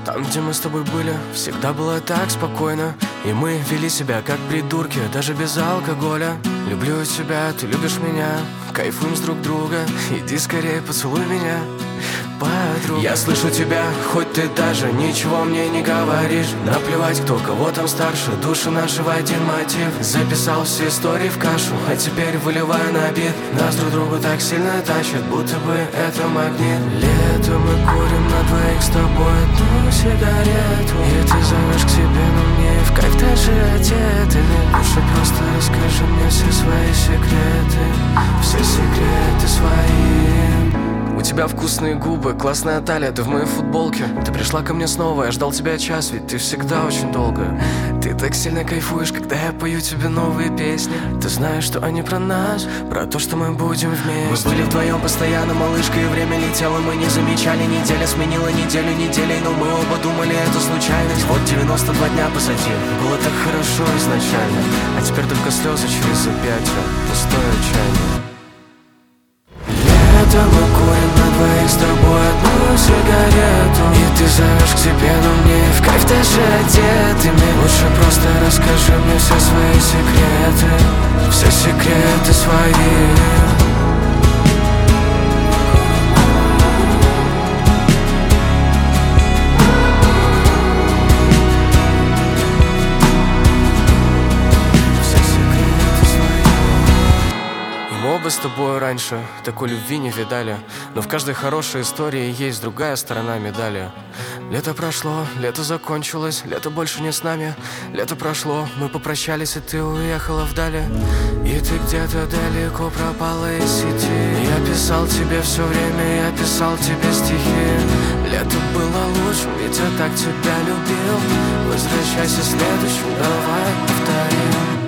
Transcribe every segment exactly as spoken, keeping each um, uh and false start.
Там, где мы с тобой были, всегда было так спокойно. И мы вели себя как придурки, даже без алкоголя. Люблю тебя, ты любишь меня, кайфуем с друг друга. Иди скорее, поцелуй меня, подруга. Я слышу тебя, хоть ты даже ничего мне не говоришь. Наплевать, кто кого там старше, души наши в один мотив. Записал все истории в кашу, а теперь выливаю на бит. Нас друг другу так сильно тащит, будто бы это магнит. Летом мы курим на двоих с тобой одну сигарету. И ты зовешь к себе, но мне в кайф даже одетыми. Лучше просто расскажи мне все свои секреты, все секреты свои. У тебя вкусные губы, классная талия, ты в моей футболке. Ты пришла ко мне снова, я ждал тебя час, ведь ты всегда очень долго. Ты так сильно кайфуешь, когда я пою тебе новые песни. Ты знаешь, что они про нас, про то, что мы будем вместе. Мы были вдвоем постоянно, малышка, и время летело. Мы не замечали, неделя сменила неделю неделей. Но мы оба думали, это случайность. Вот девяносто два дня позади, было так хорошо изначально. А теперь только слезы через запятие, пустое отчаяние. Летом мы курим на двоих с тобой одну сигарету. И ты зовешь к себе, но мне в кайф даже одетыми. Лучше просто расскажи мне все свои секреты, все секреты свои. Мы оба с тобой раньше такой любви не видали, но в каждой хорошей истории есть другая сторона медали. Лето прошло, лето закончилось, лето больше не с нами. Лето прошло, мы попрощались, и ты уехала вдали. И ты где-то далеко пропала из сети. Я писал тебе все время, я писал тебе стихи. Лето было лучшим, ведь я так тебя любил. Возвращайся следующим, давай повторим.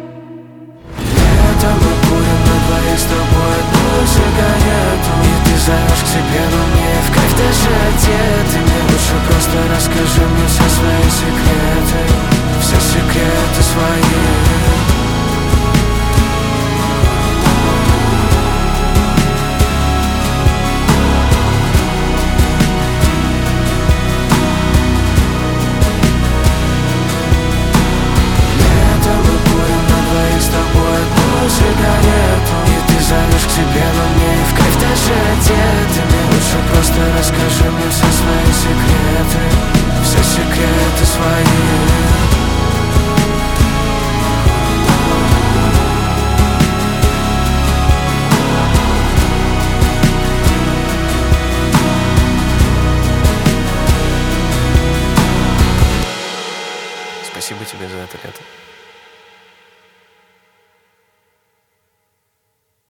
Лето мы курим на двоих с тобой одну сигарету. И ты зовешь к себе, но мне в кайф даже одетыми. Лучше просто расскажи мне все свои секреты, все секреты свои. Сигарету. И ты зовешь к себе, но мне в кайф даже одетыми. Лучше просто расскажи мне все свои секреты, все секреты свои. Спасибо тебе за это лето.